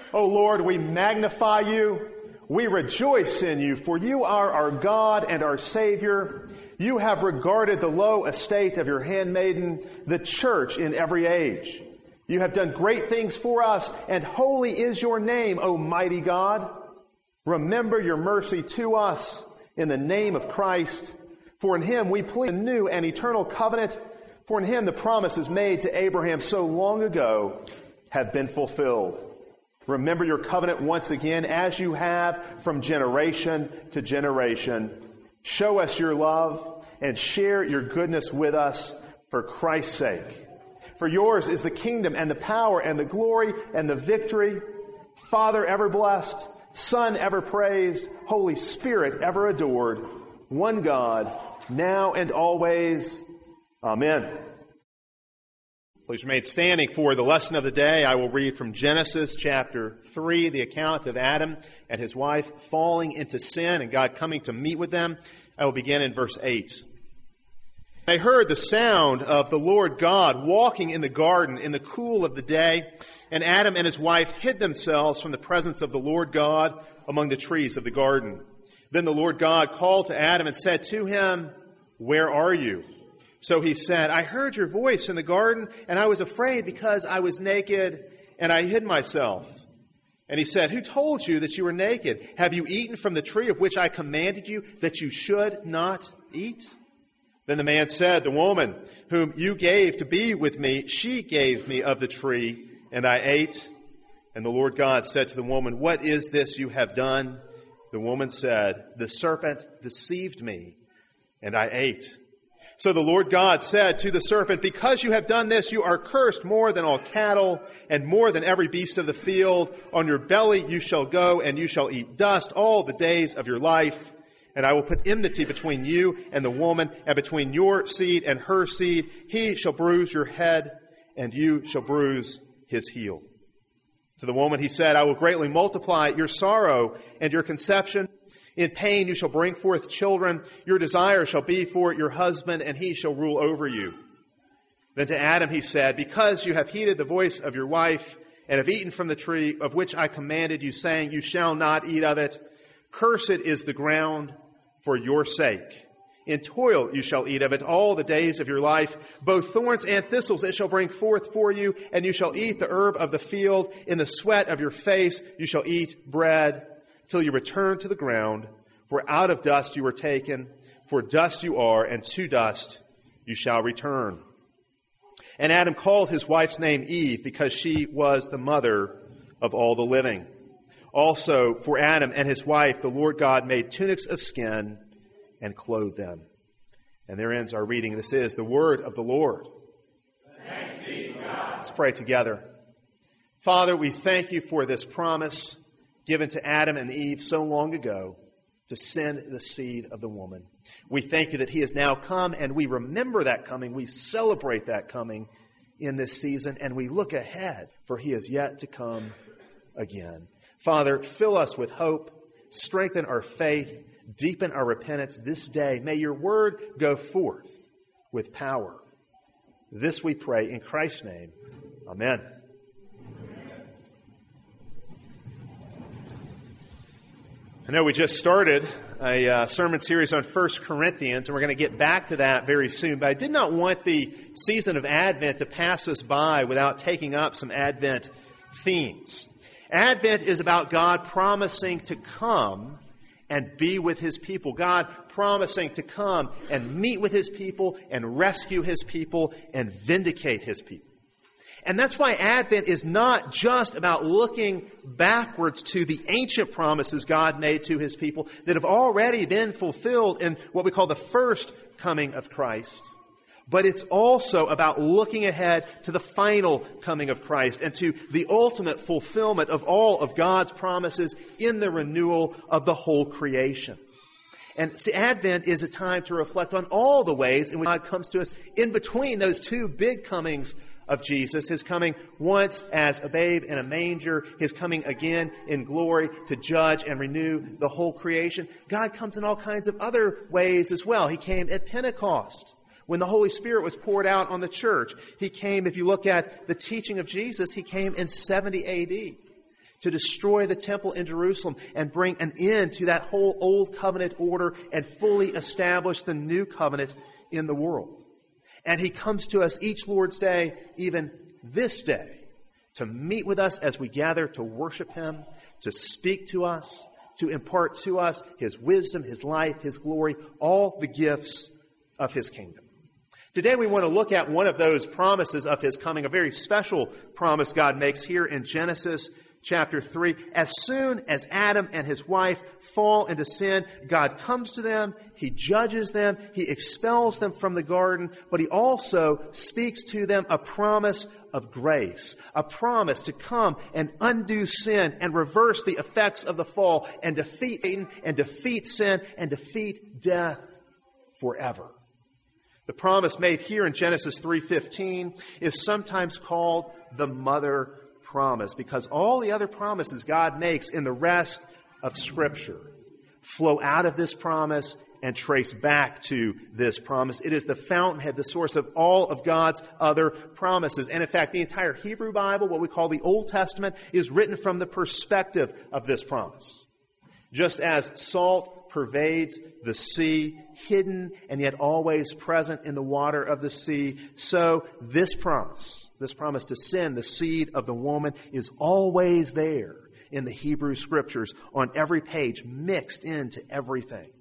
O Lord, we magnify you. We rejoice in you, for you are our God and our Savior. You have regarded the low estate of your handmaiden, the church in every age. You have done great things for us, and holy is your name, O mighty God. Remember your mercy to us in the name of Christ. For in him we plead a new and eternal covenant. For in him the promises made to Abraham so long ago have been fulfilled. Remember your covenant once again, as you have from generation to generation. Show us your love and share your goodness with us for Christ's sake. For yours is the kingdom and the power and the glory and the victory. Father ever blessed, Son ever praised, Holy Spirit ever adored, one God, now and always. Amen. Please remain standing for the lesson of the day. I will read from Genesis chapter 3, the account of Adam and his wife falling into sin and God coming to meet with them. I will begin in verse 8. They heard the sound of the Lord God walking in the garden in the cool of the day, and Adam and his wife hid themselves from the presence of the Lord God among the trees of the garden. Then the Lord God called to Adam and said to him, "Where are you?" So he said, "I heard your voice in the garden, and I was afraid because I was naked, and I hid myself." And he said, "Who told you that you were naked? Have you eaten from the tree of which I commanded you that you should not eat?" Then the man said, "The woman whom you gave to be with me, she gave me of the tree, and I ate." And the Lord God said to the woman, "What is this you have done?" The woman said, "The serpent deceived me, and I ate." So the Lord God said to the serpent, "Because you have done this, you are cursed more than all cattle and more than every beast of the field. On your belly you shall go, and you shall eat dust all the days of your life. And I will put enmity between you and the woman, and between your seed and her seed. He shall bruise your head, and you shall bruise his heel." To the woman he said, "I will greatly multiply your sorrow and your conception. In pain you shall bring forth children. Your desire shall be for your husband, and he shall rule over you." Then to Adam he said, "Because you have heeded the voice of your wife, and have eaten from the tree of which I commanded you, saying, 'You shall not eat of it,' cursed is the ground for your sake. In toil you shall eat of it all the days of your life. Both thorns and thistles it shall bring forth for you, and you shall eat the herb of the field. In the sweat of your face you shall eat bread, till you return to the ground. For out of dust you were taken, for dust you are, and to dust you shall return." And Adam called his wife's name Eve, because she was the mother of all the living. Also for Adam and his wife the Lord God made tunics of skin and clothed them. And there ends our reading. This is the word of the Lord. Thanks be to God. Let's pray together. Father, we thank you for this promise given to Adam and Eve so long ago to send the seed of the woman. We thank you that he has now come, and we remember that coming. We celebrate that coming in this season, and we look ahead, for he is yet to come again. Father, fill us with hope, strengthen our faith, deepen our repentance this day. May your word go forth with power. This we pray in Christ's name. Amen. I know we just started a sermon series on 1 Corinthians, and we're going to get back to that very soon. But I did not want the season of Advent to pass us by without taking up some Advent themes. Advent is about God promising to come and be with his people. God promising to come and meet with his people and rescue his people and vindicate his people. And that's why Advent is not just about looking backwards to the ancient promises God made to his people that have already been fulfilled in what we call the first coming of Christ. But it's also about looking ahead to the final coming of Christ and to the ultimate fulfillment of all of God's promises in the renewal of the whole creation. And see, Advent is a time to reflect on all the ways in which God comes to us in between those two big comings of Jesus, his coming once as a babe in a manger, his coming again in glory to judge and renew the whole creation. God comes in all kinds of other ways as well. He came at Pentecost, when the Holy Spirit was poured out on the church. He came, if you look at the teaching of Jesus, he came in 70 AD. to destroy the temple in Jerusalem and bring an end to that whole old covenant order and fully establish the new covenant in the world. And he comes to us each Lord's Day, even this day, to meet with us as we gather to worship him, to speak to us, to impart to us his wisdom, his life, his glory, all the gifts of his kingdom. Today we want to look at one of those promises of his coming, a very special promise God makes here in Genesis chapter 3. As soon as Adam and his wife fall into sin, God comes to them, he judges them, he expels them from the garden, but he also speaks to them a promise of grace, a promise to come and undo sin and reverse the effects of the fall and defeat Satan and defeat sin and defeat death forever. The promise made here in Genesis 3:15 is sometimes called the mother promise, because all the other promises God makes in the rest of Scripture flow out of this promise and trace back to this promise. It is the fountainhead, the source of all of God's other promises. And in fact, the entire Hebrew Bible, what we call the Old Testament, is written from the perspective of this promise. Just as salt pervades the sea, hidden and yet always present in the water of the sea, so this promise to send the seed of the woman, is always there in the Hebrew Scriptures, on every page, mixed into everything.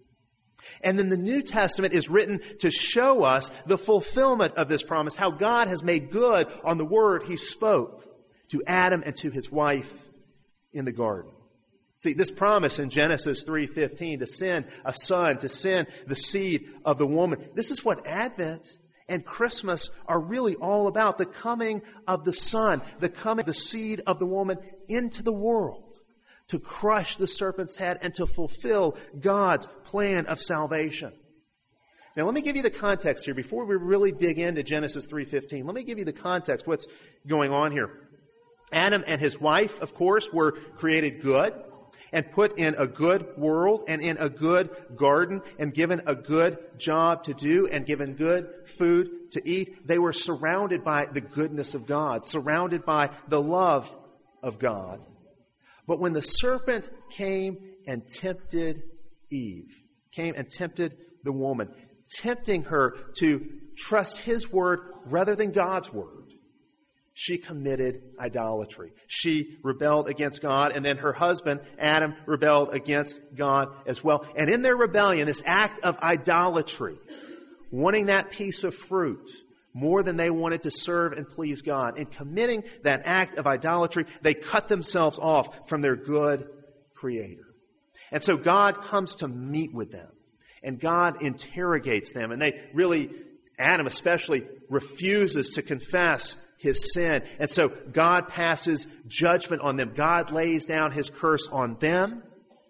And then the New Testament is written to show us the fulfillment of this promise, how God has made good on the word he spoke to Adam and to his wife in the garden. See, this promise in Genesis 3:15 to send a son, to send the seed of the woman, this is what Advent and Christmas are really all about. The coming of the Son, the coming of the seed of the woman into the world to crush the serpent's head and to fulfill God's plan of salvation. Now, let me give you the context here before we really dig into Genesis 3:15. Let me give you the context, what's going on here. Adam and his wife, of course, were created good and put in a good world and in a good garden and given a good job to do and given good food to eat. They were surrounded by the goodness of God, surrounded by the love of God. But when the serpent came and tempted Eve, came and tempted the woman, tempting her to trust his word rather than God's word, she committed idolatry. She rebelled against God, and then her husband, Adam, rebelled against God as well. And in their rebellion, this act of idolatry, wanting that piece of fruit more than they wanted to serve and please God, in committing that act of idolatry, they cut themselves off from their good Creator. And so God comes to meet with them, and God interrogates them, and they really, Adam especially, refuses to confess his sin. And so God passes judgment on them. God lays down his curse on them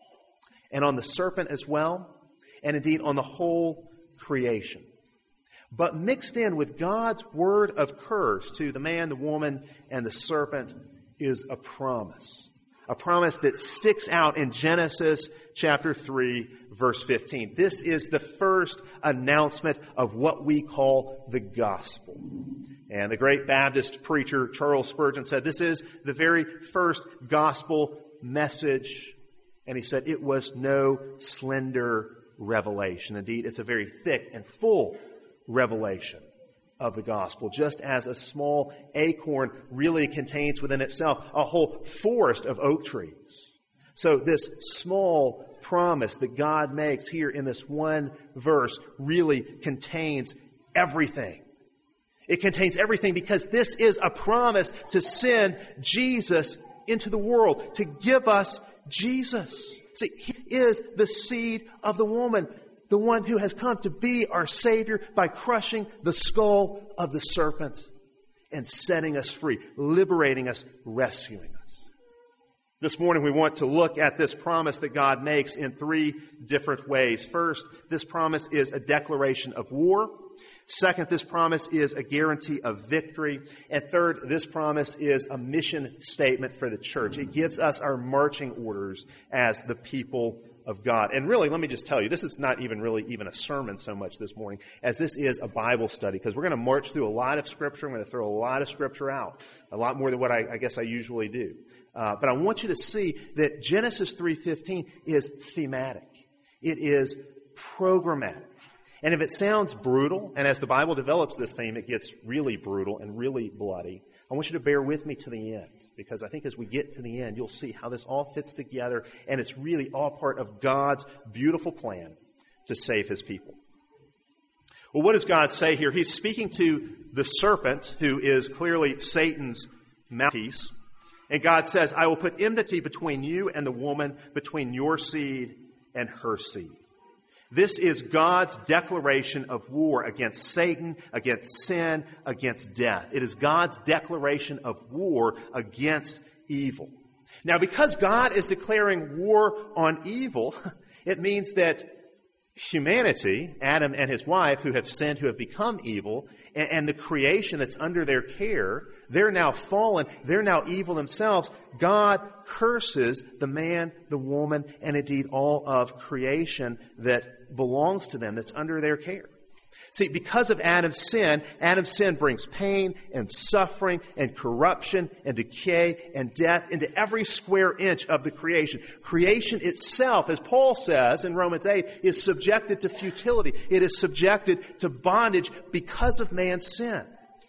and on the serpent as well, and indeed on the whole creation. But mixed in with God's word of curse to the man, the woman, and the serpent is a promise. A promise that sticks out in Genesis chapter 3, verse 15. This is the first announcement of what we call the gospel. And the great Baptist preacher Charles Spurgeon said, this is the very first gospel message. And he said, it was no slender revelation. Indeed, it's a very thick and full revelation of the gospel, just as a small acorn really contains within itself a whole forest of oak trees. So this small promise that God makes here in this one verse really contains everything. It contains everything because this is a promise to send Jesus into the world, to give us Jesus. See, he is the seed of the woman, the one who has come to be our Savior by crushing the skull of the serpent and setting us free, liberating us, rescuing us. This morning we want to look at this promise that God makes in three different ways. First, this promise is a declaration of war. Second, this promise is a guarantee of victory. And third, this promise is a mission statement for the church. It gives us our marching orders as the people of God. And really, let me just tell you, this is not even really even a sermon so much this morning, as this is a Bible study, because we're going to march through a lot of Scripture. I'm going to throw a lot of Scripture out, a lot more than what I guess I usually do. But I want you to see that Genesis 3:15 is thematic. It is programmatic. And if it sounds brutal, and as the Bible develops this theme, it gets really brutal and really bloody, I want you to bear with me to the end, because I think as we get to the end, you'll see how this all fits together, and it's really all part of God's beautiful plan to save His people. Well, what does God say here? He's speaking to the serpent, who is clearly Satan's mouthpiece, and God says, I will put enmity between you and the woman, between your seed and her seed. This is God's declaration of war against Satan, against sin, against death. It is God's declaration of war against evil. Now, because God is declaring war on evil, it means that humanity, Adam and his wife, who have sinned, who have become evil, and the creation that's under their care, they're now fallen, they're now evil themselves. God curses the man, the woman, and indeed all of creation that belongs to them, that's under their care. See, because of Adam's sin brings pain and suffering and corruption and decay and death into every square inch of the creation. Creation itself, as Paul says in Romans 8, is subjected to futility. It is subjected to bondage because of man's sin.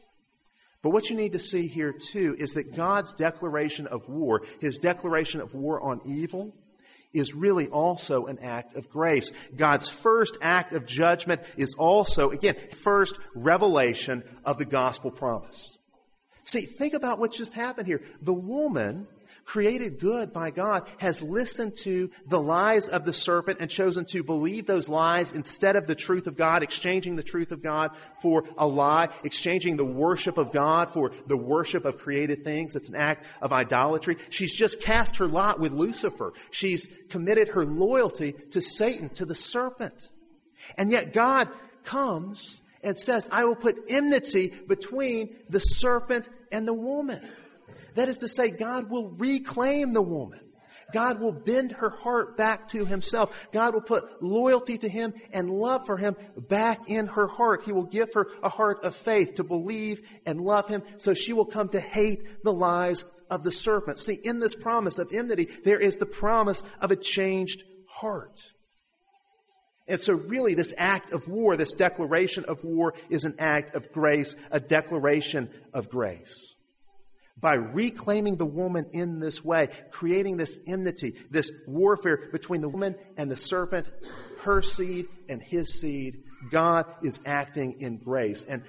But what you need to see here, too, is that God's declaration of war, His declaration of war on evil, is really also an act of grace. God's first act of judgment is also, again, first revelation of the gospel promise. See, think about what's just happened here. The woman, created good by God, has listened to the lies of the serpent and chosen to believe those lies instead of the truth of God, exchanging the truth of God for a lie, exchanging the worship of God for the worship of created things. It's an act of idolatry. She's just cast her lot with Lucifer. She's committed her loyalty to Satan, to the serpent. And yet God comes and says, I will put enmity between the serpent and the woman. That is to say, God will reclaim the woman. God will bend her heart back to Himself. God will put loyalty to Him and love for Him back in her heart. He will give her a heart of faith to believe and love Him, so she will come to hate the lies of the serpent. See, in this promise of enmity, there is the promise of a changed heart. And so really this act of war, this declaration of war, is an act of grace, a declaration of grace. By reclaiming the woman in this way, creating this enmity, this warfare between the woman and the serpent, her seed and his seed, God is acting in grace. And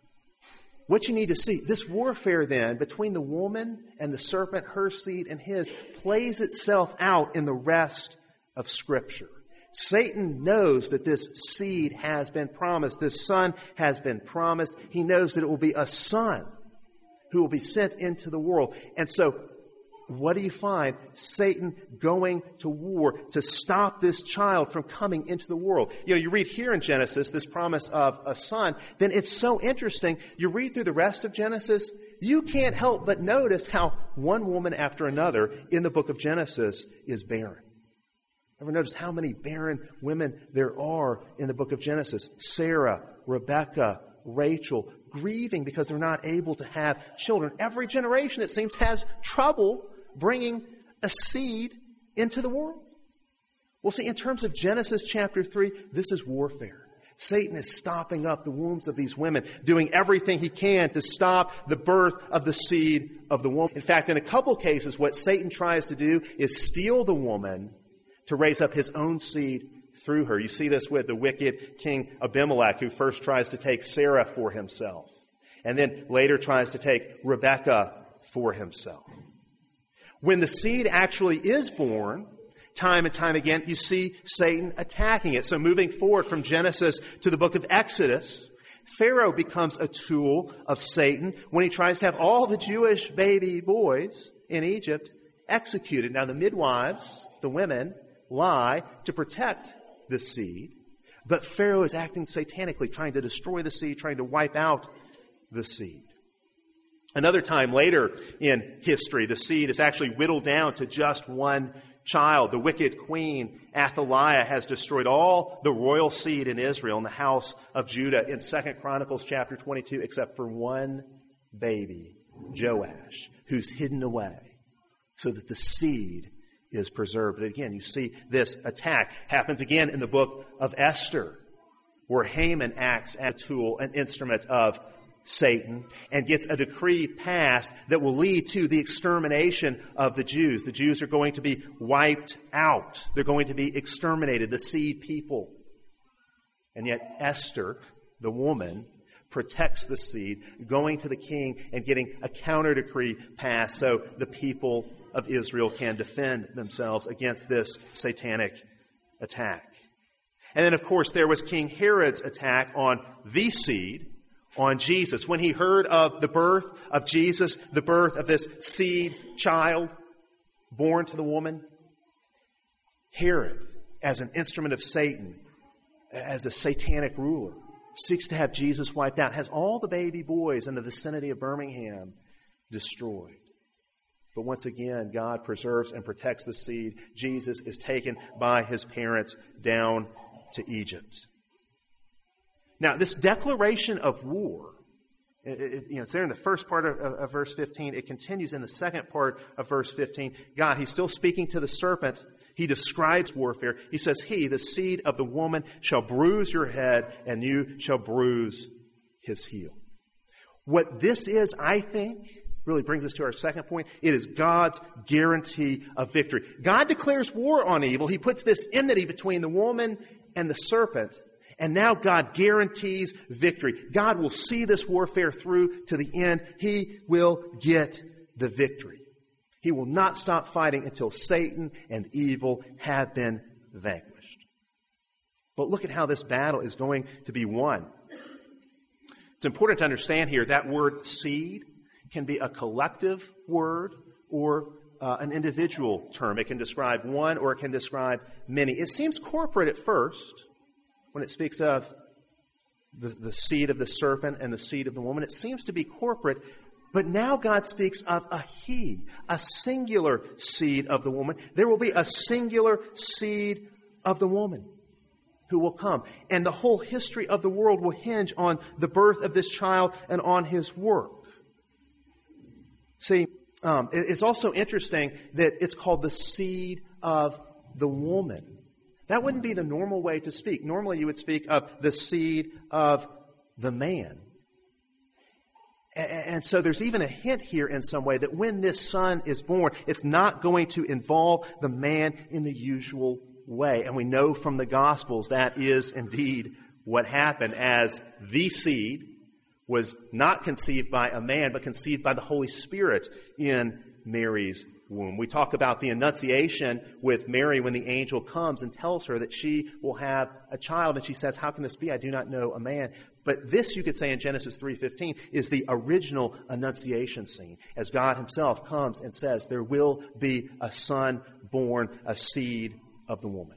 what you need to see, this warfare then between the woman and the serpent, her seed and his, plays itself out in the rest of Scripture. Satan knows that this seed has been promised. This son has been promised. He knows that it will be a son who will be sent into the world. And so, what do you find? Satan going to war to stop this child from coming into the world. You know, you read here in Genesis this promise of a son, then it's so interesting. You read through the rest of Genesis, you can't help but notice how one woman after another in the book of Genesis is barren. Ever notice how many barren women there are in the book of Genesis? Sarah, Rebecca, Rachel, grieving because they're not able to have children. Every generation, it seems, has trouble bringing a seed into the world. Well, see, in terms of Genesis chapter 3, this is warfare. Satan is stopping up the wombs of these women, doing everything he can to stop the birth of the seed of the woman. In fact, in a couple cases, what Satan tries to do is steal the woman to raise up his own seed through her. You see this with the wicked King Abimelech, who first tries to take Sarah for himself, and then later tries to take Rebekah for himself. When the seed actually is born, time and time again, you see Satan attacking it. So moving forward from Genesis to the book of Exodus, Pharaoh becomes a tool of Satan when he tries to have all the Jewish baby boys in Egypt executed. Now the midwives, the women, lie to protect the seed, but Pharaoh is acting satanically, trying to destroy the seed, trying to wipe out the seed. Another time later in history, the seed is actually whittled down to just one child. The wicked queen Athaliah has destroyed all the royal seed in Israel in the house of Judah in 2 Chronicles chapter 22, except for one baby, Joash, who's hidden away so that the seed is preserved. But again, you see this attack happens again in the book of Esther, where Haman acts as a tool, an instrument of Satan, and gets a decree passed that will lead to the extermination of the Jews. The Jews are going to be wiped out. They're going to be exterminated, the seed people. And yet Esther, the woman, protects the seed, going to the king and getting a counter decree passed so the people of Israel can defend themselves against this satanic attack. And then, of course, there was King Herod's attack on the seed, on Jesus. When he heard of the birth of Jesus, the birth of this seed child born to the woman, Herod, as an instrument of Satan, as a satanic ruler, seeks to have Jesus wiped out, has all the baby boys in the vicinity of Birmingham destroyed. But once again, God preserves and protects the seed. Jesus is taken by his parents down to Egypt. Now, this declaration of war, it's there in the first part of verse 15. It continues in the second part of verse 15. God, he's still speaking to the serpent. He describes warfare. He says, he, the seed of the woman, shall bruise your head, and you shall bruise his heel. What this is, I think, really brings us to our second point. It is God's guarantee of victory. God declares war on evil. He puts this enmity between the woman and the serpent. And now God guarantees victory. God will see this warfare through to the end. He will get the victory. He will not stop fighting until Satan and evil have been vanquished. But look at how this battle is going to be won. It's important to understand here that word seed can be a collective word or an individual term. It can describe one or it can describe many. It seems corporate at first when it speaks of the seed of the serpent and the seed of the woman. It seems to be corporate, but now God speaks of a he, a singular seed of the woman. There will be a singular seed of the woman who will come. And the whole history of the world will hinge on the birth of this child and on his work. See, it's also interesting that it's called the seed of the woman. That wouldn't be the normal way to speak. Normally you would speak of the seed of the man. And so there's even a hint here in some way that when this son is born, it's not going to involve the man in the usual way. And we know from the Gospels that is indeed what happened, as the seed was not conceived by a man, but conceived by the Holy Spirit in Mary's womb. We talk about the Annunciation with Mary when the angel comes and tells her that she will have a child. And she says, how can this be? I do not know a man. But this, you could say in Genesis 3:15, is the original Annunciation scene, as God himself comes and says, there will be a son born, a seed of the woman.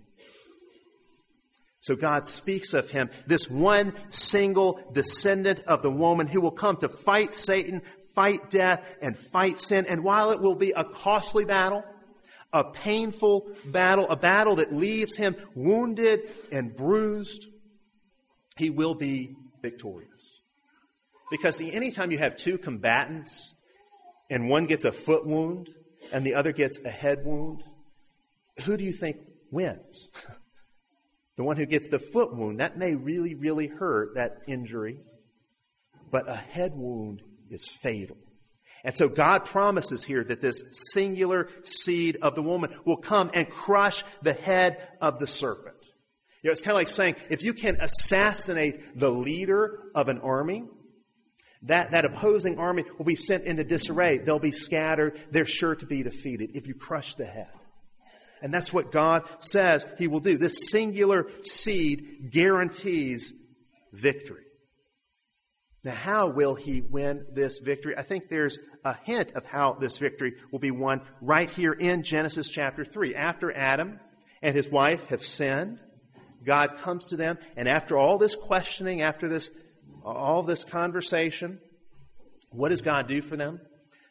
So God speaks of him, this one single descendant of the woman who will come to fight Satan, fight death, and fight sin. And while it will be a costly battle, a painful battle, a battle that leaves him wounded and bruised, he will be victorious. Because anytime you have two combatants and one gets a foot wound and the other gets a head wound, who do you think wins? The one who gets the foot wound, that may really, really hurt, that injury. But a head wound is fatal. And so God promises here that this singular seed of the woman will come and crush the head of the serpent. You know, it's kind of like saying, if you can assassinate the leader of an army, that opposing army will be sent into disarray. They'll be scattered. They're sure to be defeated if you crush the head. And that's what God says he will do. This singular seed guarantees victory. Now, how will he win this victory? I think there's a hint of how this victory will be won right here in Genesis chapter 3. After Adam and his wife have sinned, God comes to them, and after all this questioning, after all this conversation, what does God do for them?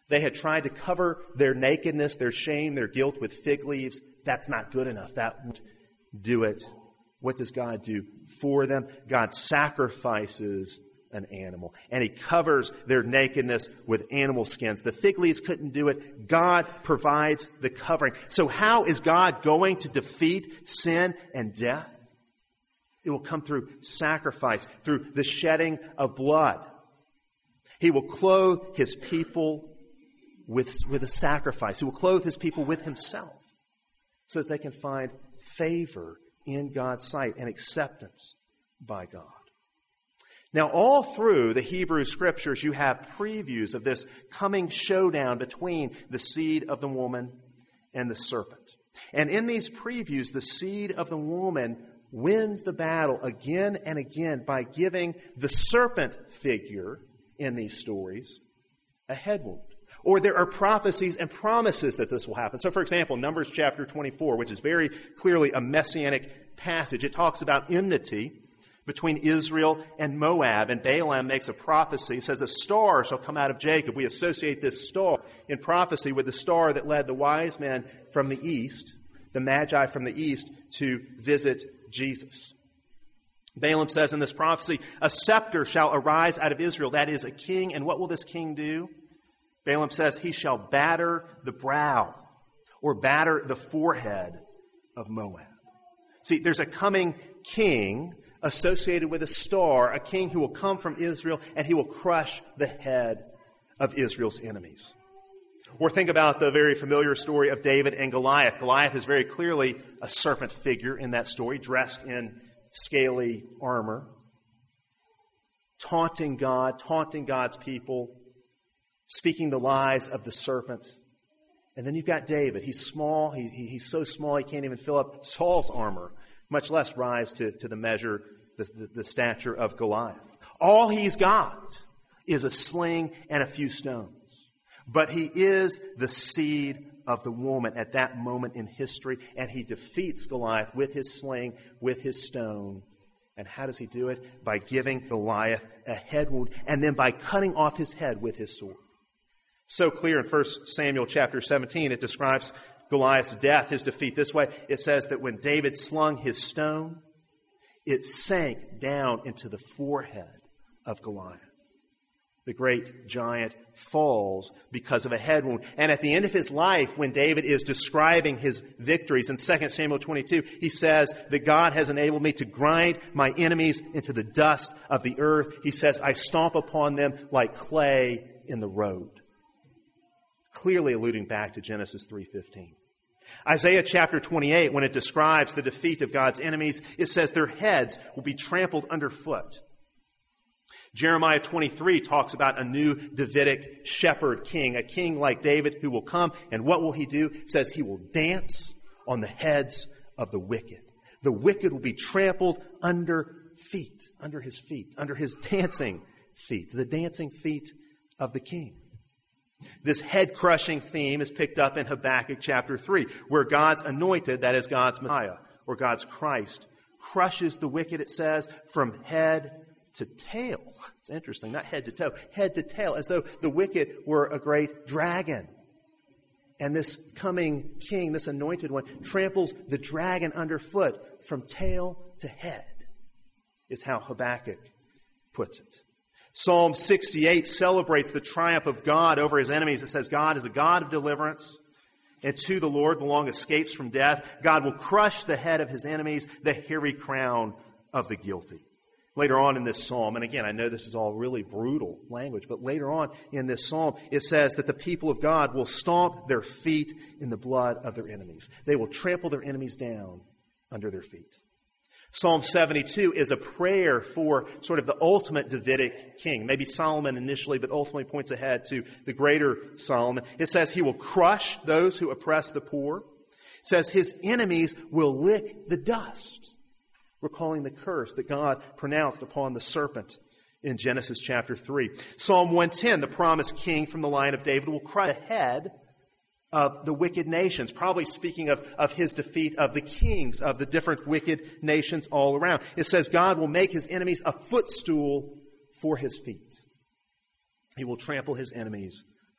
They had tried to cover their nakedness, their shame, their guilt with fig leaves. That's not good enough. That won't do it. What does God do for them? God sacrifices an animal, and He covers their nakedness with animal skins. The fig leaves couldn't do it. God provides the covering. So how is God going to defeat sin and death? It will come through sacrifice, through the shedding of blood. He will clothe His people with a sacrifice. He will clothe His people with Himself so that they can find favor in God's sight and acceptance by God. Now, all through the Hebrew Scriptures, you have previews of this coming showdown between the seed of the woman and the serpent. And in these previews, the seed of the woman wins the battle again and again by giving the serpent figure in these stories a head wound. Or there are prophecies and promises that this will happen. So, for example, Numbers chapter 24, which is very clearly a messianic passage, it talks about enmity between Israel and Moab, and Balaam makes a prophecy. It says, a star shall come out of Jacob. We associate this star in prophecy with the star that led the wise men from the east, the Magi from the east, to visit Jesus. Balaam says in this prophecy, a scepter shall arise out of Israel, that is, a king, and what will this king do? Balaam says, he shall batter the brow, or batter the forehead of Moab. See, there's a coming king associated with a star, a king who will come from Israel, and he will crush the head of Israel's enemies. Or think about the very familiar story of David and Goliath. Goliath is very clearly a serpent figure in that story, dressed in scaly armor, taunting God, taunting God's people, speaking the lies of the serpent. And then you've got David. He's small. He's so small he can't even fill up Saul's armor, much less rise to the measure, the stature of Goliath. All he's got is a sling and a few stones. But he is the seed of the woman at that moment in history, and he defeats Goliath with his sling, with his stone. And how does he do it? By giving Goliath a head wound, and then by cutting off his head with his sword. So clear in 1 Samuel chapter 17, it describes Goliath's death, his defeat, this way. It says that when David slung his stone, it sank down into the forehead of Goliath. The great giant falls because of a head wound. And at the end of his life, when David is describing his victories in 2 Samuel 22, he says that God has enabled me to grind my enemies into the dust of the earth. He says, I stomp upon them like clay in the road. Clearly alluding back to Genesis 3:15. Isaiah chapter 28, when it describes the defeat of God's enemies, it says their heads will be trampled underfoot. Jeremiah 23 talks about a new Davidic shepherd king, a king like David who will come, and what will he do? It says he will dance on the heads of the wicked. The wicked will be trampled under his dancing feet, the dancing feet of the king. This head-crushing theme is picked up in Habakkuk chapter 3, where God's anointed, that is God's Messiah, or God's Christ, crushes the wicked, it says, from head to tail. It's interesting, not head to toe, head to tail, as though the wicked were a great dragon. And this coming king, this anointed one, tramples the dragon underfoot from tail to head, is how Habakkuk puts it. Psalm 68 celebrates the triumph of God over his enemies. It says God is a God of deliverance, and to the Lord belong escapes from death. God will crush the head of his enemies, the hairy crown of the guilty. Later on in this psalm, and again, I know this is all really brutal language, but later on in this psalm, it says that the people of God will stomp their feet in the blood of their enemies. They will trample their enemies down under their feet. Psalm 72 is a prayer for sort of the ultimate Davidic king. Maybe Solomon initially, but ultimately points ahead to the greater Solomon. It says he will crush those who oppress the poor. It says his enemies will lick the dust, recalling the curse that God pronounced upon the serpent in Genesis chapter 3. Psalm 110, the promised king from the line of David, will crush the head of the wicked nations, probably speaking of his defeat of the kings of the different wicked nations all around. It says God will make his enemies a footstool for his feet. He will trample his enemies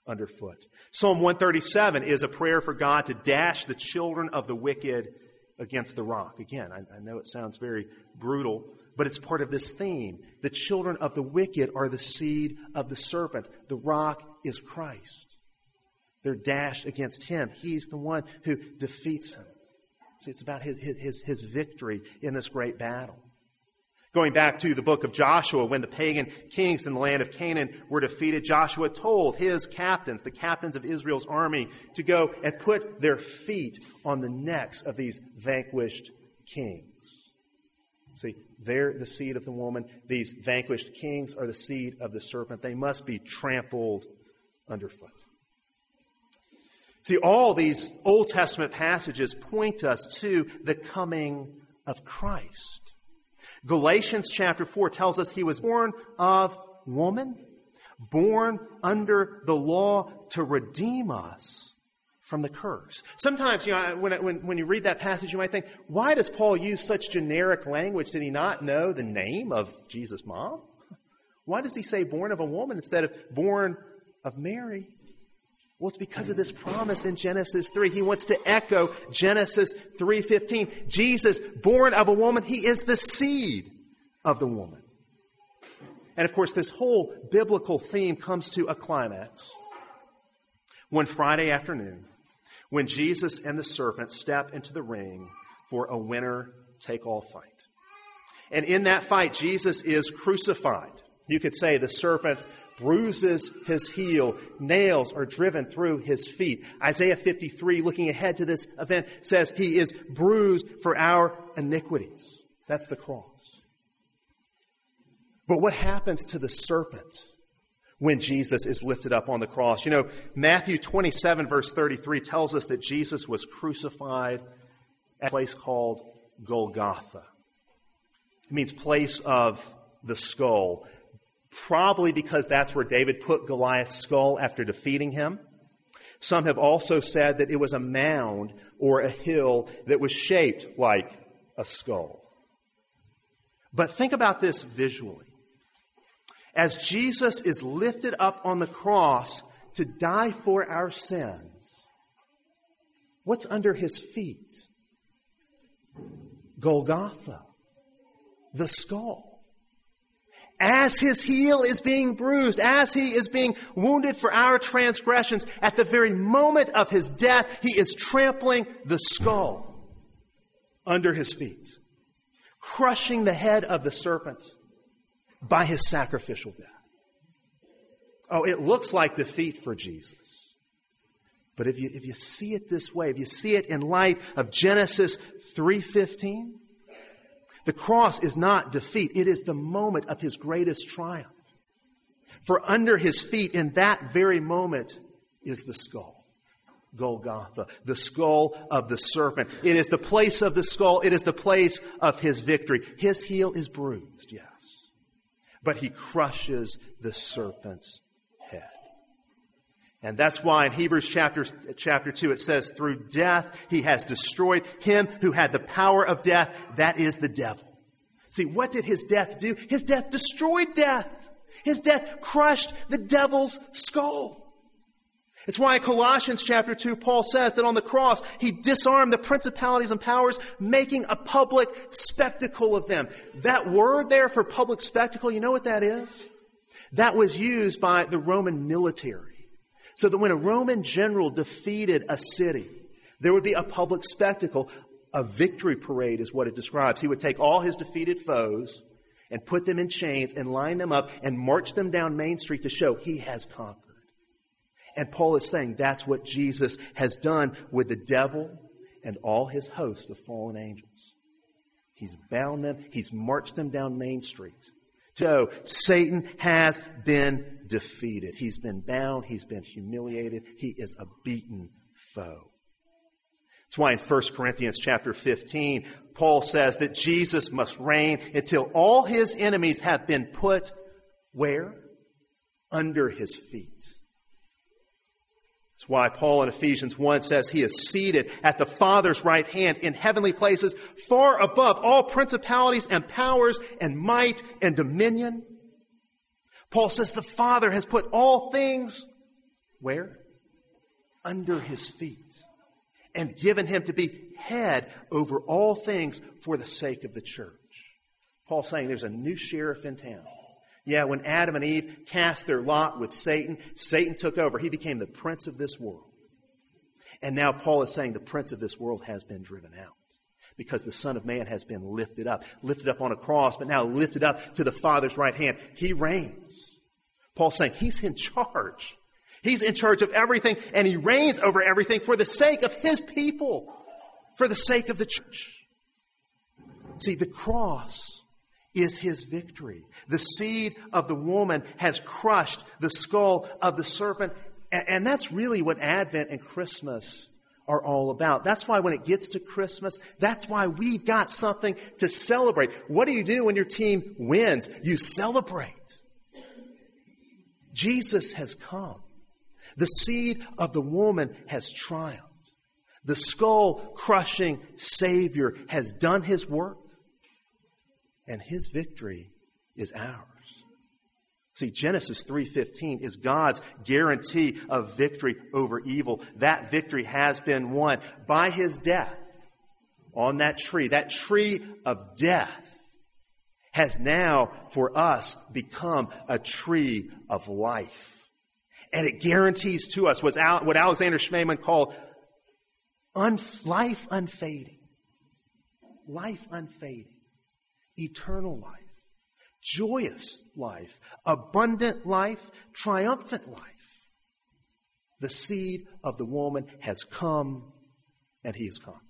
underfoot. Psalm 137 is a prayer for God to dash the children of the wicked against the rock. Again, I know it sounds very brutal, but it's part of this theme. The children of the wicked are the seed of the serpent. The rock is Christ. They're dashed against him. He's the one who defeats him. See, it's about his victory in this great battle. Going back to the book of Joshua, when the pagan kings in the land of Canaan were defeated, Joshua told his captains, the captains of Israel's army, to go and put their feet on the necks of these vanquished kings. See, they're the seed of the woman. These vanquished kings are the seed of the serpent. They must be trampled underfoot. See, all these Old Testament passages point us to the coming of Christ. Galatians chapter 4 tells us he was born of woman, born under the law to redeem us from the curse. Sometimes, when you read that passage, you might think, why does Paul use such generic language? Did he not know the name of Jesus' mom? Why does he say born of a woman instead of born of Mary? Well, it's because of this promise in Genesis 3. He wants to echo Genesis 3:15. Jesus, born of a woman, he is the seed of the woman. And of course, this whole biblical theme comes to a climax one Friday afternoon when Jesus and the serpent step into the ring for a winner-take-all fight. And in that fight, Jesus is crucified. You could say the serpent bruises his heel. Nails are driven through his feet. Isaiah 53, looking ahead to this event, says he is bruised for our iniquities. That's the cross. But what happens to the serpent when Jesus is lifted up on the cross? You know, Matthew 27, verse 33 tells us that Jesus was crucified at a place called Golgotha. It means place of the skull. Probably because that's where David put Goliath's skull after defeating him. Some have also said that it was a mound or a hill that was shaped like a skull. But think about this visually. As Jesus is lifted up on the cross to die for our sins, what's under his feet? Golgotha, the skull. As his heel is being bruised, as he is being wounded for our transgressions, at the very moment of his death, he is trampling the skull under his feet, crushing the head of the serpent by his sacrificial death. Oh, it looks like defeat for Jesus. But if you see it this way, if you see it in light of Genesis 3:15, the cross is not defeat. It is the moment of his greatest triumph. For under his feet in that very moment is the skull. Golgotha, the skull of the serpent. It is the place of the skull. It is the place of his victory. His heel is bruised, yes. But he crushes the serpent's head. And that's why in Hebrews chapter 2 it says, through death he has destroyed him who had the power of death, that is the devil. See, what did his death do? His death destroyed death. His death crushed the devil's skull. It's why in Colossians chapter 2 Paul says that on the cross he disarmed the principalities and powers, making a public spectacle of them. That word there for public spectacle, you know what that is? That was used by the Roman military. So that when a Roman general defeated a city, there would be a public spectacle. A victory parade is what it describes. He would take all his defeated foes and put them in chains and line them up and march them down Main Street to show he has conquered. And Paul is saying that's what Jesus has done with the devil and all his hosts of fallen angels. He's bound them. He's marched them down Main Street. So Satan has been defeated. He's been bound. He's been humiliated. He is a beaten foe. That's why in 1 Corinthians chapter 15, Paul says that Jesus must reign until all his enemies have been put where? Under his feet. That's why Paul in Ephesians 1 says he is seated at the Father's right hand in heavenly places, far above all principalities and powers and might and dominion. Paul says the Father has put all things Where? Under his feet. And given him to be head over all things for the sake of the church. Paul's saying there's a new sheriff in town. Yeah, when Adam and Eve cast their lot with Satan, Satan took over. He became the prince of this world. And now Paul is saying the prince of this world has been driven out. Because the Son of Man has been lifted up on a cross, but now lifted up to the Father's right hand. He reigns. Paul's saying he's in charge. He's in charge of everything, and he reigns over everything for the sake of his people, for the sake of the church. See, the cross is his victory. The seed of the woman has crushed the skull of the serpent, and that's really what Advent and Christmas are all about. That's why when it gets to Christmas, that's why we've got something to celebrate. What do you do when your team wins? You celebrate. Jesus has come. The seed of the woman has triumphed. The skull-crushing Savior has done his work, and his victory is ours. See, Genesis 3:15 is God's guarantee of victory over evil. That victory has been won by his death on that tree. That tree of death has now, for us, become a tree of life. And it guarantees to us what Alexander Schmemann called life unfading. Life unfading. Eternal life. Joyous life. Abundant life. Triumphant life. The seed of the woman has come, and he has come.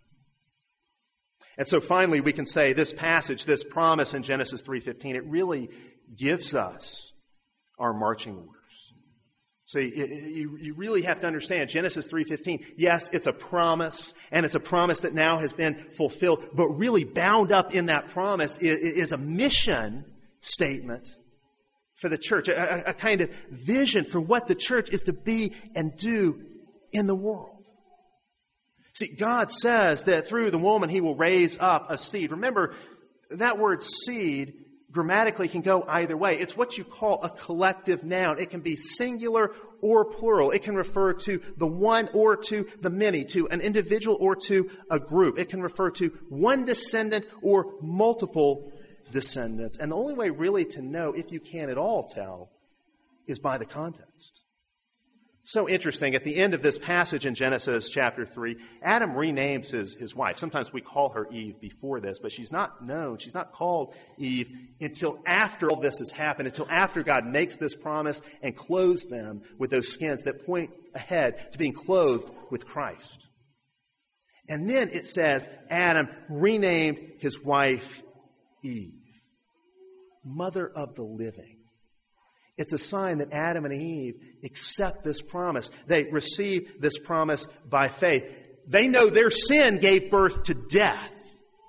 And so finally we can say this passage, this promise in Genesis 3:15, it really gives us our marching orders. See, you really have to understand Genesis 3:15. Yes, it's a promise, and it's a promise that now has been fulfilled. But really bound up in that promise is a mission statement for the church, a kind of vision for what the church is to be and do in the world. See, God says that through the woman he will raise up a seed. Remember, that word seed grammatically can go either way. It's what you call a collective noun. It can be singular or plural. It can refer to the one or to the many, to an individual or to a group. It can refer to one descendant or multiple descendants. And the only way really to know, if you can at all tell, is by the context. So interesting, at the end of this passage in Genesis chapter 3, Adam renames his wife. Sometimes we call her Eve before this, but she's not known. She's not called Eve until after all this has happened, until after God makes this promise and clothes them with those skins that point ahead to being clothed with Christ. And then it says Adam renamed his wife Eve, mother of the living. It's a sign that Adam and Eve accept this promise. They receive this promise by faith. They know their sin gave birth to death.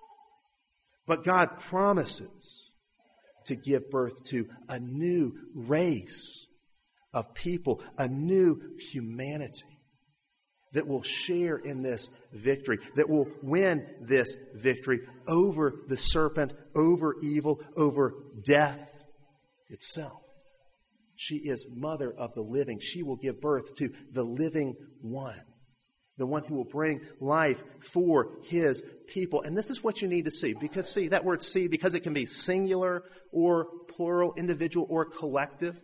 But God promises to give birth to a new race of people, a new humanity that will share in this victory, that will win this victory over the serpent, over evil, over death itself. She is mother of the living. She will give birth to the living one, the one who will bring life for his people. And this is what you need to see. Because, see, that word seed, because it can be singular or plural, individual or collective,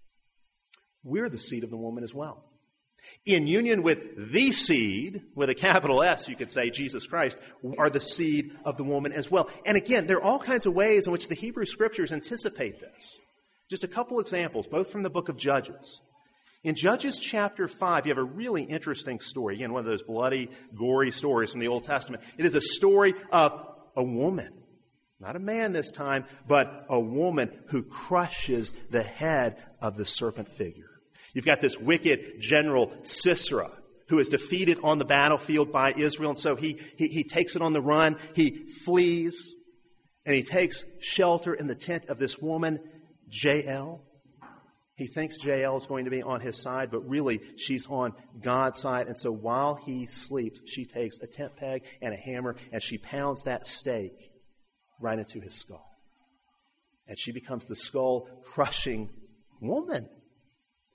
we're the seed of the woman as well. In union with the seed, with a capital S, you could say, Jesus Christ, we are the seed of the woman as well. And again, there are all kinds of ways in which the Hebrew Scriptures anticipate this. Just a couple examples, both from the book of Judges. In Judges chapter 5, you have a really interesting story. Again, one of those bloody, gory stories from the Old Testament. It is a story of a woman, not a man this time, but a woman who crushes the head of the serpent figure. You've got this wicked general Sisera, who is defeated on the battlefield by Israel, and so he takes it on the run. He flees, and he takes shelter in the tent of this woman, Jael. He thinks Jael is going to be on his side, but really she's on God's side. And so while he sleeps, she takes a tent peg and a hammer and she pounds that stake right into his skull. And she becomes the skull-crushing woman.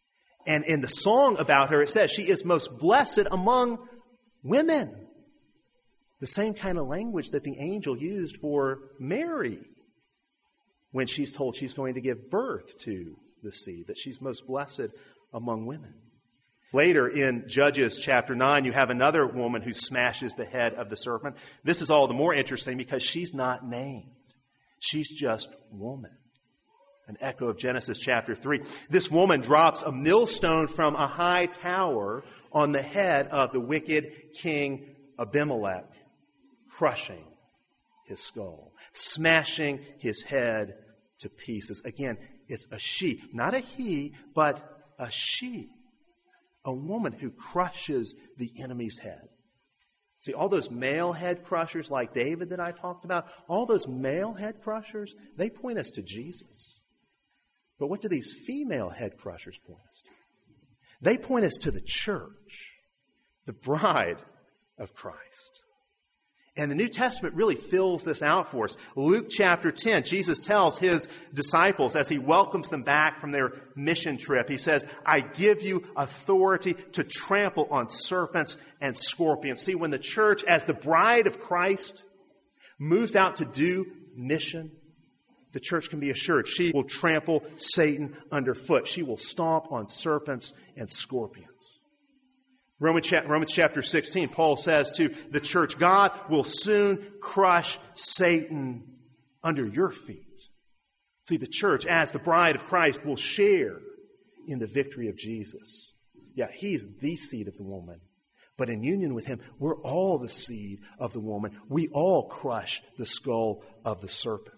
And in the song about her, it says she is most blessed among women. The same kind of language that the angel used for Mary when she's told she's going to give birth to the seed, that she's most blessed among women. Later in Judges chapter 9, you have another woman who smashes the head of the serpent. This is all the more interesting because she's not named. She's just woman. An echo of Genesis chapter 3. This woman drops a millstone from a high tower on the head of the wicked king Abimelech, crushing his skull, smashing his head to pieces. Again, it's a she, not a he, but a she. A woman who crushes the enemy's head. See, all those male head crushers like David that I talked about, all those male head crushers, they point us to Jesus. But what do these female head crushers point us to? They point us to the church, the bride of Christ. And the New Testament really fills this out for us. Luke chapter 10, Jesus tells his disciples as he welcomes them back from their mission trip, he says, I give you authority to trample on serpents and scorpions. See, when the church, as the bride of Christ, moves out to do mission, the church can be assured she will trample Satan underfoot. She will stomp on serpents and scorpions. Romans chapter 16, Paul says to the church, God will soon crush Satan under your feet. See, the church, as the bride of Christ, will share in the victory of Jesus. Yeah, he's the seed of the woman. But in union with him, we're all the seed of the woman. We all crush the skull of the serpent.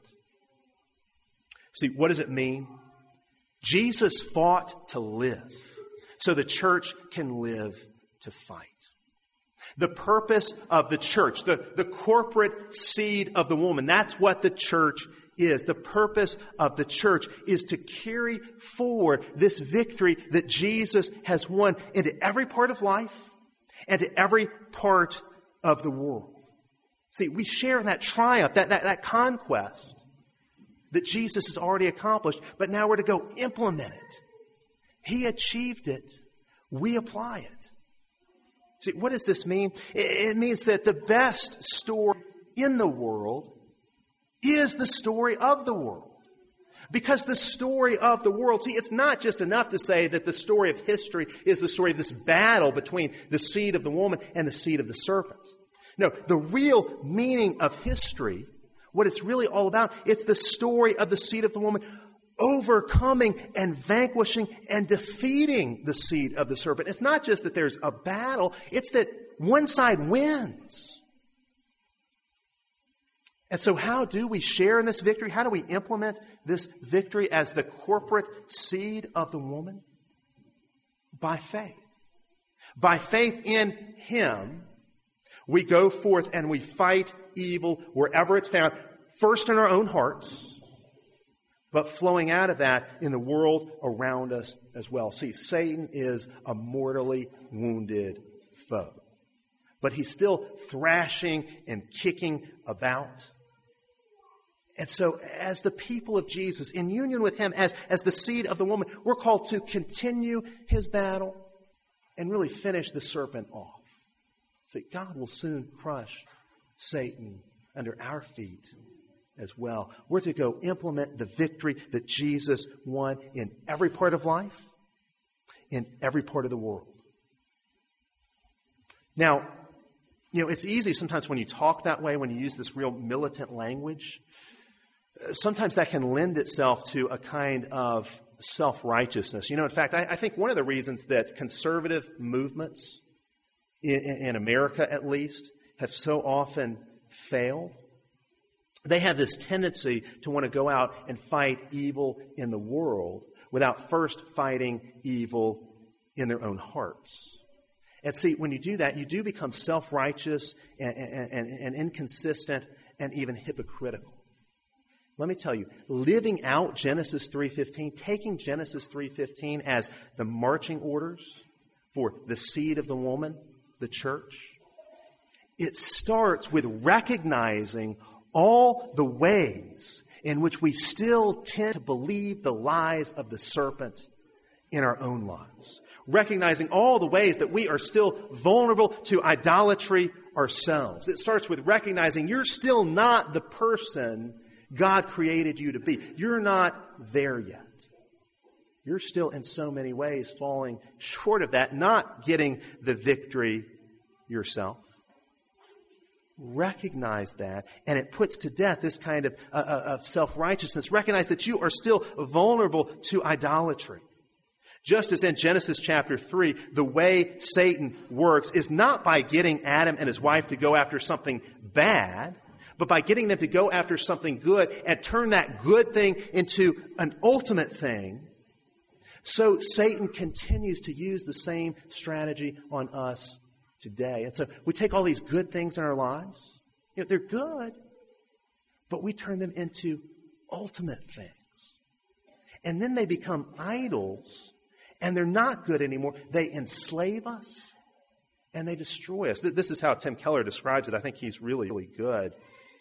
See, what does it mean? Jesus fought to live, so the church can live to fight. The purpose of the church, the corporate seed of the woman, that's what the church is. The purpose of the church is to carry forward this victory that Jesus has won into every part of life and to every part of the world. See, we share in that triumph, that conquest that Jesus has already accomplished, but now we're to go implement it. He achieved it. We apply it. See, what does this mean? It means that the best story in the world is the story of the world. Because the story of the world, see, it's not just enough to say that the story of history is the story of this battle between the seed of the woman and the seed of the serpent. No, the real meaning of history, what it's really all about, it's the story of the seed of the woman overcoming and vanquishing and defeating the seed of the serpent. It's not just that there's a battle, it's that one side wins. And so how do we share in this victory? How do we implement this victory as the corporate seed of the woman? By faith. By faith in him, we go forth and we fight evil wherever it's found, first in our own hearts, but flowing out of that in the world around us as well. See, Satan is a mortally wounded foe. But he's still thrashing and kicking about. And so as the people of Jesus, in union with him, as the seed of the woman, we're called to continue his battle and really finish the serpent off. See, God will soon crush Satan under our feet as well. We're to go implement the victory that Jesus won in every part of life, in every part of the world. Now, it's easy sometimes when you talk that way, when you use this real militant language, sometimes that can lend itself to a kind of self-righteousness. In fact, I think one of the reasons that conservative movements, in America at least, have so often failed, they have this tendency to want to go out and fight evil in the world without first fighting evil in their own hearts. And see, when you do that, you do become self-righteous and inconsistent and even hypocritical. Let me tell you, living out Genesis 3:15, taking Genesis 3:15 as the marching orders for the seed of the woman, the church, it starts with recognizing all the ways in which we still tend to believe the lies of the serpent in our own lives. Recognizing all the ways that we are still vulnerable to idolatry ourselves. It starts with recognizing you're still not the person God created you to be. You're not there yet. You're still in so many ways falling short of that, not getting the victory yourself. Recognize that, and it puts to death this kind of self-righteousness. Recognize that you are still vulnerable to idolatry. Just as in Genesis chapter 3, the way Satan works is not by getting Adam and his wife to go after something bad, but by getting them to go after something good and turn that good thing into an ultimate thing. So Satan continues to use the same strategy on us today. And so we take all these good things in our lives. They're good, but we turn them into ultimate things. And then they become idols, and they're not good anymore. They enslave us, and they destroy us. This is how Tim Keller describes it. I think he's really, really good.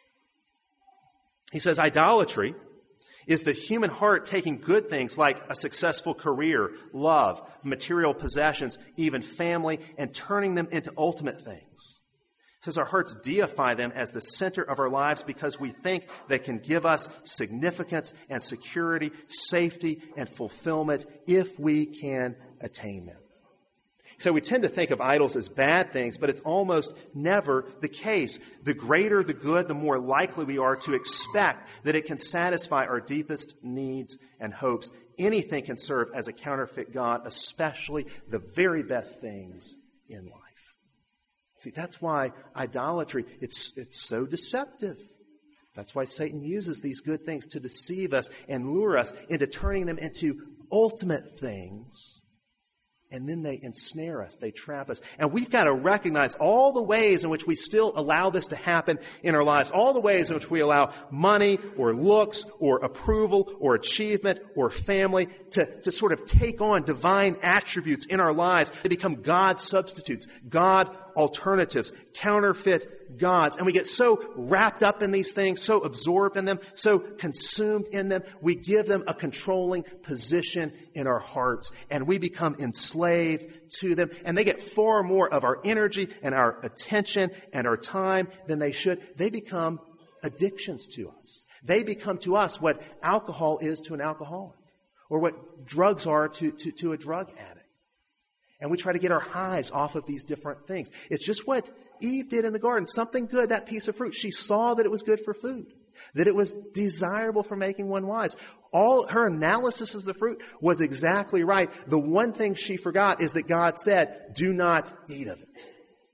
He says, idolatry is the human heart taking good things like a successful career, love, material possessions, even family, and turning them into ultimate things. It says our hearts deify them as the center of our lives because we think they can give us significance and security, safety and fulfillment if we can attain them. So we tend to think of idols as bad things, but it's almost never the case. The greater the good, the more likely we are to expect that it can satisfy our deepest needs and hopes. Anything can serve as a counterfeit God, especially the very best things in life. See, that's why idolatry, it's so deceptive. That's why Satan uses these good things to deceive us and lure us into turning them into ultimate things. And then they ensnare us, they trap us. And we've got to recognize all the ways in which we still allow this to happen in our lives. All the ways in which we allow money or looks or approval or achievement or family to sort of take on divine attributes in our lives. They become God substitutes, God alternatives, counterfeit gods. And we get so wrapped up in these things, so absorbed in them, so consumed in them, we give them a controlling position in our hearts. And we become enslaved to them. And they get far more of our energy and our attention and our time than they should. They become addictions to us. They become to us what alcohol is to an alcoholic, or what drugs are to a drug addict. And we try to get our highs off of these different things. It's just what Eve did in the garden. Something good, that piece of fruit. She saw that it was good for food, that it was desirable for making one wise. All her analysis of the fruit was exactly right. The one thing she forgot is that God said, do not eat of it.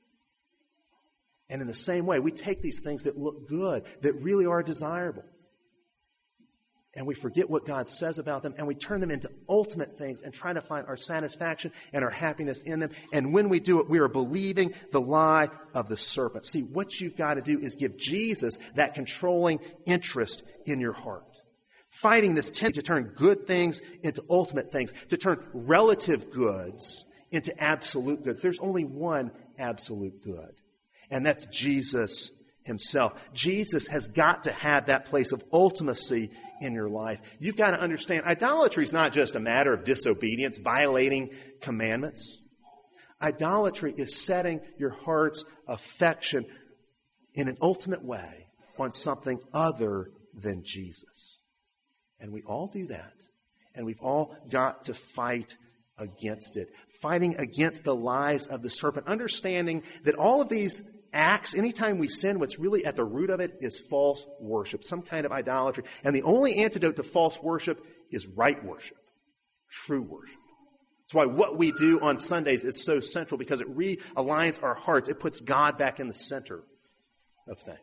And in the same way, we take these things that look good, that really are desirable, and we forget what God says about them, and we turn them into ultimate things and try to find our satisfaction and our happiness in them. And when we do it, we are believing the lie of the serpent. See, what you've got to do is give Jesus that controlling interest in your heart. Fighting this tendency to turn good things into ultimate things, to turn relative goods into absolute goods. There's only one absolute good, and that's Jesus himself. Jesus has got to have that place of ultimacy in your life. You've got to understand, idolatry is not just a matter of disobedience, violating commandments. Idolatry is setting your heart's affection in an ultimate way on something other than Jesus. And we all do that. And we've all got to fight against it. Fighting against the lies of the serpent. Understanding that all of these acts, anytime we sin, what's really at the root of it is false worship, some kind of idolatry. And the only antidote to false worship is right worship, true worship. That's why what we do on Sundays is so central, because it realigns our hearts. It puts God back in the center of things.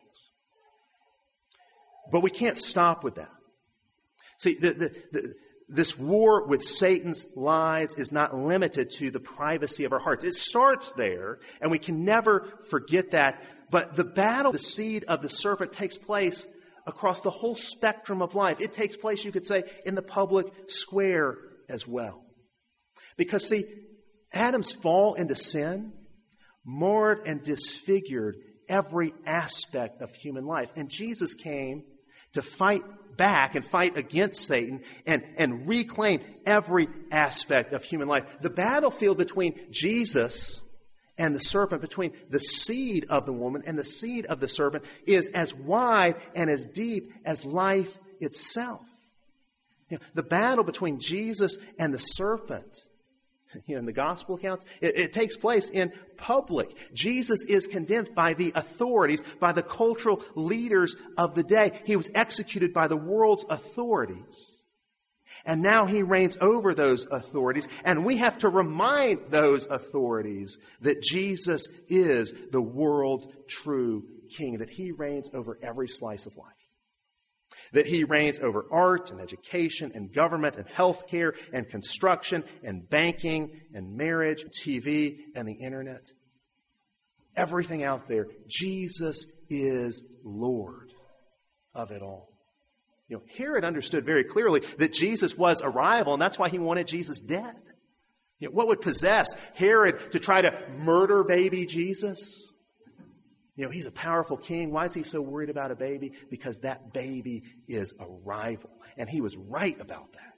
But we can't stop with that. See, this war with Satan's lies is not limited to the privacy of our hearts. It starts there, and we can never forget that. But the battle, the seed of the serpent, takes place across the whole spectrum of life. It takes place, you could say, in the public square as well. Because, see, Adam's fall into sin marred and disfigured every aspect of human life. And Jesus came to fight back and fight against Satan and reclaim every aspect of human life. The battlefield between Jesus and the serpent, between the seed of the woman and the seed of the serpent, is as wide and as deep as life itself. The battle between Jesus and the serpent, in the gospel accounts, it takes place in public. Jesus is condemned by the authorities, by the cultural leaders of the day. He was executed by the world's authorities. And now he reigns over those authorities. And we have to remind those authorities that Jesus is the world's true king, that he reigns over every slice of life. That he reigns over art and education and government and healthcare and construction and banking and marriage, TV and the internet. Everything out there, Jesus is Lord of it all. Herod understood very clearly that Jesus was a rival, and that's why he wanted Jesus dead. What would possess Herod to try to murder baby Jesus? He's a powerful king. Why is he so worried about a baby? Because that baby is a rival. And he was right about that.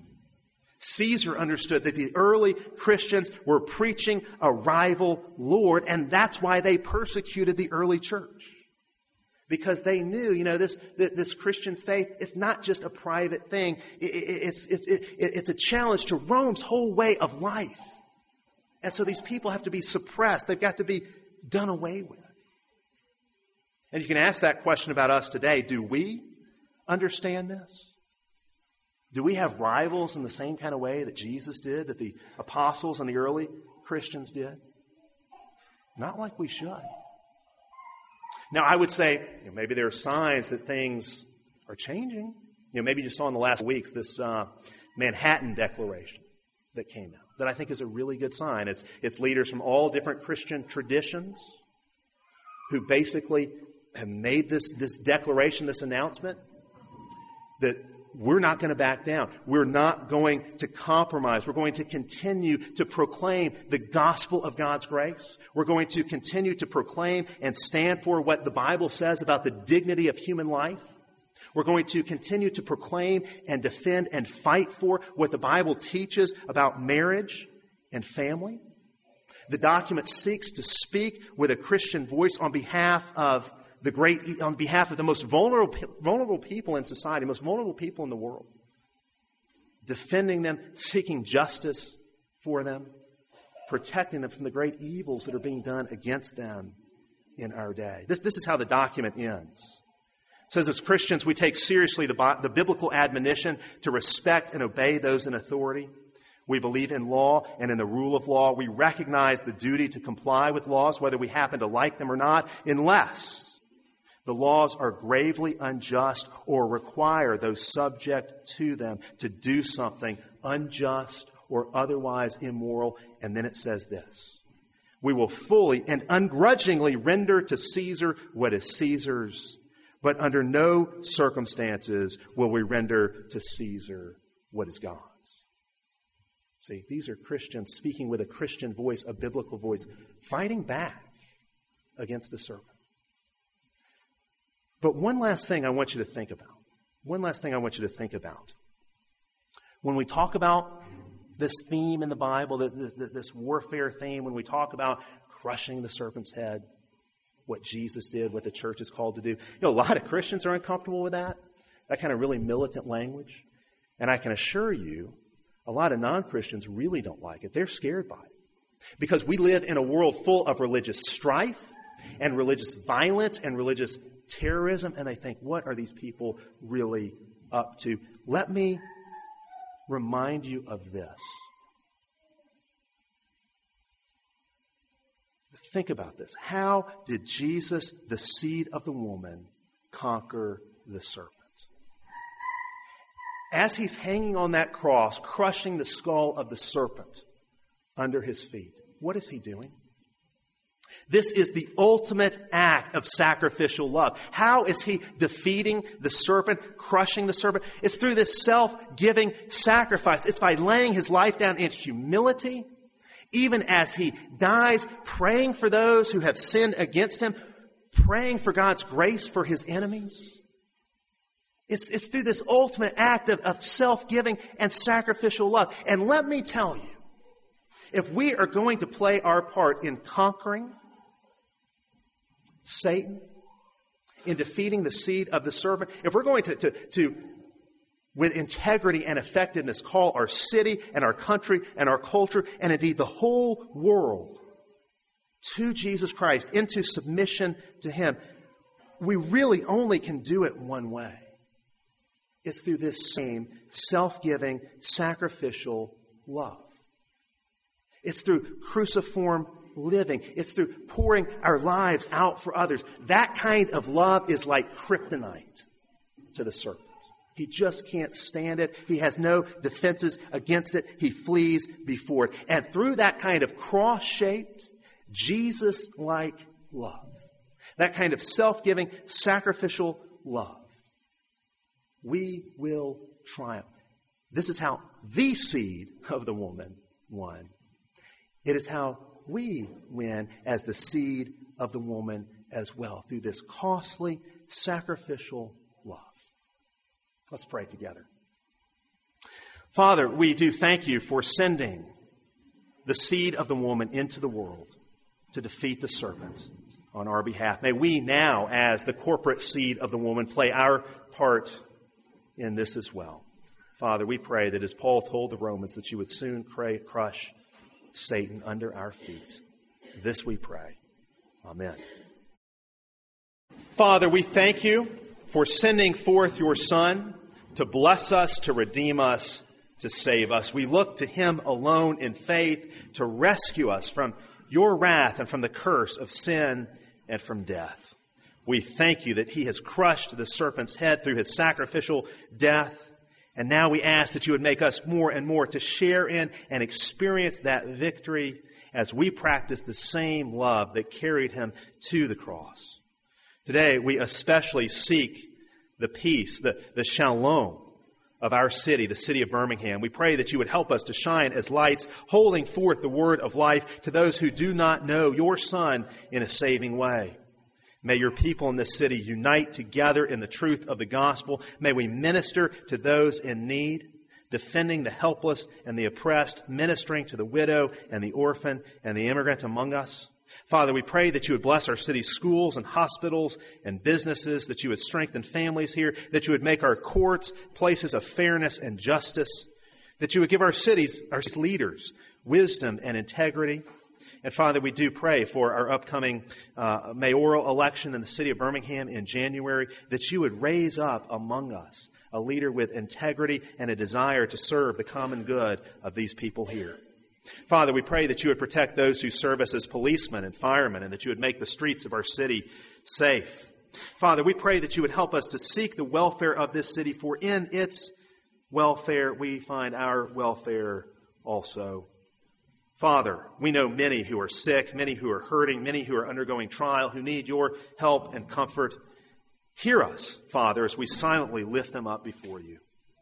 Caesar understood that the early Christians were preaching a rival Lord, and that's why they persecuted the early church. Because they knew, this Christian faith, it's not just a private thing. It's a challenge to Rome's whole way of life. And so these people have to be suppressed. They've got to be done away with. And you can ask that question about us today. Do we understand this? Do we have rivals in the same kind of way that Jesus did, that the apostles and the early Christians did? Not like we should. Now, I would say maybe there are signs that things are changing. Maybe you saw in the last weeks this Manhattan Declaration that came out that I think is a really good sign. It's leaders from all different Christian traditions who basically have made this declaration, this announcement, that we're not going to back down. We're not going to compromise. We're going to continue to proclaim the gospel of God's grace. We're going to continue to proclaim and stand for what the Bible says about the dignity of human life. We're going to continue to proclaim and defend and fight for what the Bible teaches about marriage and family. The document seeks to speak with a Christian voice on behalf of the most vulnerable people in society, most vulnerable people in the world. Defending them, seeking justice for them, protecting them from the great evils that are being done against them in our day. This is how the document ends. It says, as Christians, we take seriously the biblical admonition to respect and obey those in authority. We believe in law and in the rule of law. We recognize the duty to comply with laws, whether we happen to like them or not, unless the laws are gravely unjust or require those subject to them to do something unjust or otherwise immoral. And then it says this: we will fully and ungrudgingly render to Caesar what is Caesar's, but under no circumstances will we render to Caesar what is God's. See, these are Christians speaking with a Christian voice, a biblical voice, fighting back against the serpent. But one last thing I want you to think about. One last thing I want you to think about. When we talk about this theme in the Bible, this warfare theme, when we talk about crushing the serpent's head, what Jesus did, what the church is called to do, a lot of Christians are uncomfortable with that kind of really militant language. And I can assure you, a lot of non-Christians really don't like it. They're scared by it. Because we live in a world full of religious strife and religious violence and religious terrorism, and they think, what are these people really up to? Let me remind you of this. Think about this. How did Jesus, the seed of the woman, conquer the serpent? As he's hanging on that cross, crushing the skull of the serpent under his feet, what is he doing? This is the ultimate act of sacrificial love. How is he defeating the serpent, crushing the serpent? It's through this self-giving sacrifice. It's by laying his life down in humility, even as he dies, praying for those who have sinned against him, praying for God's grace for his enemies. It's through this ultimate act of self-giving and sacrificial love. And let me tell you, if we are going to play our part in conquering Satan, in defeating the seed of the serpent, if we're going to with integrity and effectiveness, call our city and our country and our culture and indeed the whole world to Jesus Christ, into submission to Him, we really only can do it one way. It's through this same self-giving, sacrificial love. It's through cruciform living. It's through pouring our lives out for others. That kind of love is like kryptonite to the serpent. He just can't stand it. He has no defenses against it. He flees before it. And through that kind of cross-shaped, Jesus-like love, that kind of self-giving, sacrificial love, we will triumph. This is how the seed of the woman won. It is how we win as the seed of the woman as well, through this costly, sacrificial love. Let's pray together. Father, we do thank you for sending the seed of the woman into the world to defeat the serpent on our behalf. May we now, as the corporate seed of the woman, play our part in this as well. Father, we pray that as Paul told the Romans, that you would soon crush Satan under our feet. This we pray. Amen. Father, we thank you for sending forth your Son to bless us, to redeem us, to save us. We look to Him alone in faith to rescue us from your wrath and from the curse of sin and from death. We thank you that He has crushed the serpent's head through His sacrificial death. And now we ask that you would make us more and more to share in and experience that victory as we practice the same love that carried Him to the cross. Today, we especially seek the peace, the shalom of our city, the city of Birmingham. We pray that you would help us to shine as lights, holding forth the word of life to those who do not know your Son in a saving way. May your people in this city unite together in the truth of the gospel. May we minister to those in need, defending the helpless and the oppressed, ministering to the widow and the orphan and the immigrant among us. Father, we pray that you would bless our city's schools and hospitals and businesses, that you would strengthen families here, that you would make our courts places of fairness and justice, that you would give our cities, our leaders, wisdom and integrity. And Father, we do pray for our upcoming mayoral election in the city of Birmingham in January, that you would raise up among us a leader with integrity and a desire to serve the common good of these people here. Father, we pray that you would protect those who serve us as policemen and firemen, and that you would make the streets of our city safe. Father, we pray that you would help us to seek the welfare of this city, for in its welfare we find our welfare also. Father, we know many who are sick, many who are hurting, many who are undergoing trial, who need your help and comfort. Hear us, Father, as we silently lift them up before you.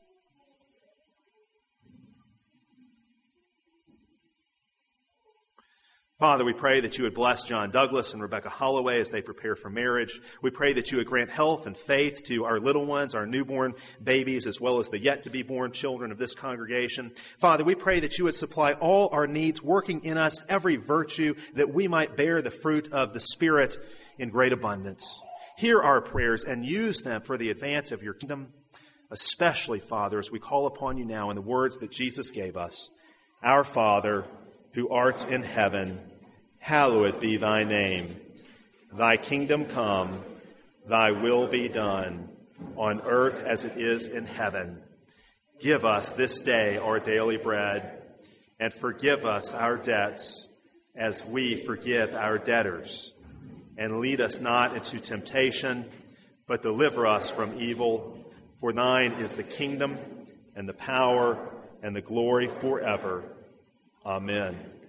Father, we pray that you would bless John Douglas and Rebecca Holloway as they prepare for marriage. We pray that you would grant health and faith to our little ones, our newborn babies, as well as the yet-to-be-born children of this congregation. Father, we pray that you would supply all our needs, working in us every virtue, that we might bear the fruit of the Spirit in great abundance. Hear our prayers and use them for the advance of your kingdom, especially, Father, as we call upon you now in the words that Jesus gave us. Our Father, who art in heaven, hallowed be thy name. Thy kingdom come, thy will be done, on earth as it is in heaven. Give us this day our daily bread, and forgive us our debts as we forgive our debtors. And lead us not into temptation, but deliver us from evil. For thine is the kingdom, and the power, and the glory forever. Amen.